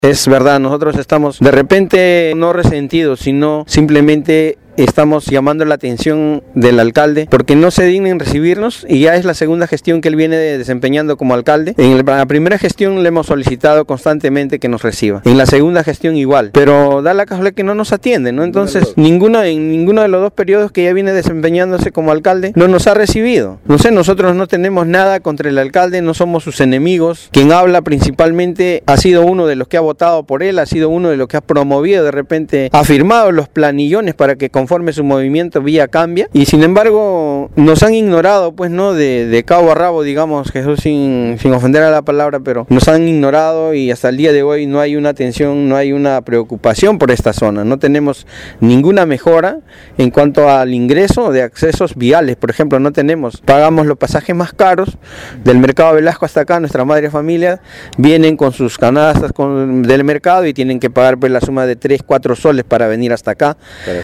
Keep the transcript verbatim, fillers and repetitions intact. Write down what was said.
Es verdad, nosotros estamos de repente no resentidos, sino simplemente estamos llamando la atención del alcalde porque no se dignen recibirnos, y ya es la segunda gestión que él viene desempeñando como alcalde. En la primera gestión le hemos solicitado constantemente que nos reciba, en la segunda gestión igual, pero da la casualidad que no nos atiende, ¿no? Entonces ninguno, en ninguno de los dos periodos que ya viene desempeñándose como alcalde no nos ha recibido. No sé, nosotros no tenemos nada contra el alcalde, no somos sus enemigos. Quien habla principalmente ha sido uno de los que ha votado por él, ha sido uno de los que ha promovido, de repente ha firmado los planillones para que conforme su movimiento Villa Cambia, y sin embargo nos han ignorado, pues, no, de, de cabo a rabo, digamos, Jesús, sin, sin ofender a la palabra, pero nos han ignorado, y hasta el día de hoy no hay una atención, no hay una preocupación por esta zona. No tenemos ninguna mejora en cuanto al ingreso de accesos viales, por ejemplo, no tenemos, pagamos los pasajes más caros del mercado Velasco hasta acá. Nuestra madre familia vienen con sus canastas con, del mercado, y tienen que pagar, pues, la suma de tres, cuatro soles para venir hasta acá.